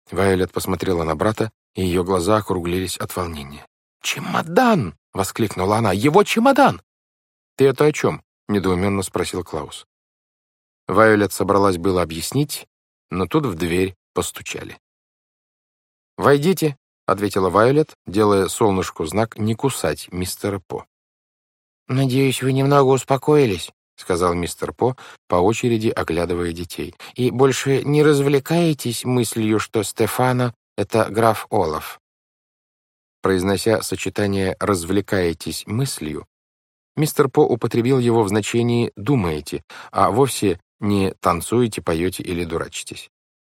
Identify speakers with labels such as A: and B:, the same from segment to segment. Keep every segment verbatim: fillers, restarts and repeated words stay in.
A: Вайолет посмотрела на брата, и ее глаза округлились от волнения. «Чемодан!» — воскликнула она. «Его чемодан!» «Ты это о чем?» — недоуменно спросил Клаус. Вайолет собралась было объяснить, но тут в дверь постучали. «Войдите», — ответила Вайолет, делая солнышку знак не кусать мистера По. «Надеюсь, вы немного успокоились», — сказал мистер По, по очереди оглядывая детей, «и больше не развлекаетесь мыслью, что Стефано — это граф Олаф». Произнося сочетание «развлекаетесь мыслью», мистер По употребил его в значении «думаете», а вовсе не «танцуете, поете или дурачитесь».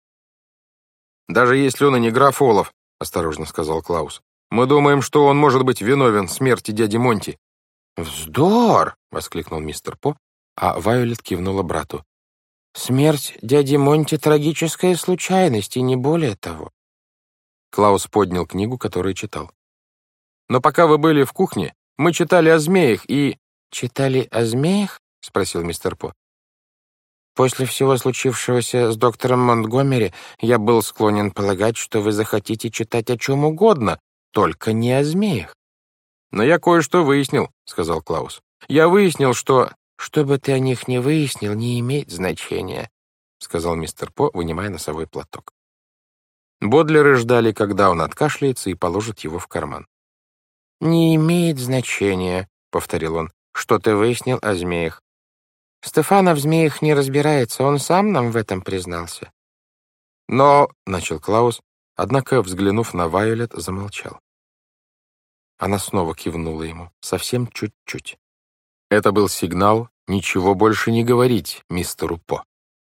A: «Даже если он и не граф Олаф», — осторожно сказал Клаус, «мы думаем, что он может быть виновен в смерти дяди Монти». «Вздор!» — воскликнул мистер По, а Вайолет кивнула брату. «Смерть дяди Монти — трагическая случайность, и не более того». Клаус поднял книгу, которую читал. «Но пока вы были в кухне, мы читали о змеях и...» «Читали о змеях?» — спросил мистер По. «После всего случившегося с доктором Монтгомери я был склонен полагать, что вы захотите читать о чем угодно, только не о змеях». «Но я кое-что выяснил», — сказал Клаус. «Я выяснил, что...» «Что бы ты о них не выяснил, не имеет значения», — сказал мистер По, вынимая носовой платок. Бодлеры ждали, когда он откашляется и положит его в карман. «Не имеет значения», — повторил он, — «что ты выяснил о змеях. Стефано в змеях не разбирается, он сам нам в этом признался». «Но...» — начал Клаус, однако, взглянув на Вайолет, замолчал. Она снова кивнула ему, совсем чуть-чуть. Это был сигнал ничего больше не говорить мистеру По.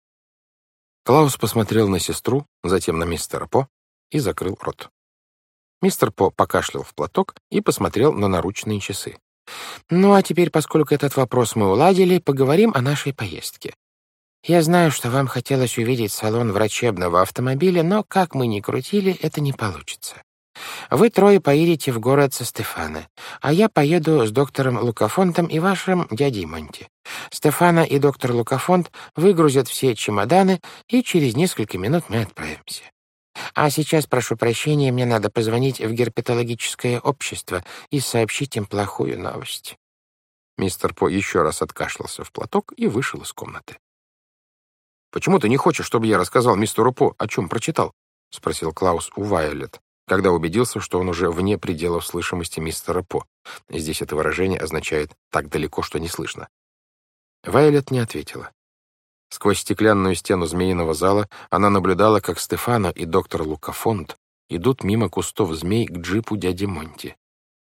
A: Клаус посмотрел на сестру, затем на мистера По и закрыл рот. Мистер По покашлял в платок и посмотрел на наручные часы. «Ну, а теперь, поскольку этот вопрос мы уладили, поговорим о нашей поездке. Я знаю, что вам хотелось увидеть салон врачебного автомобиля, но, как мы ни крутили, это не получится. Вы трое поедете в город со Стефано, а я поеду с доктором Лукафонтом и вашим дядей Монти. Стефано и доктор Лукафонт выгрузят все чемоданы, и через несколько минут мы отправимся. А сейчас, прошу прощения, мне надо позвонить в герпетологическое общество и сообщить им плохую новость». Мистер По еще раз откашлялся в платок и вышел из комнаты. «Почему ты не хочешь, чтобы я рассказал мистеру По, о чем прочитал?» — спросил Клаус у Вайолет, когда убедился, что он уже вне пределов слышимости мистера По. Здесь это выражение означает «так далеко, что не слышно». Вайолет не ответила. Сквозь стеклянную стену змеиного зала она наблюдала, как Стефано и доктор Лукафонт идут мимо кустов змей к джипу дяди Монти.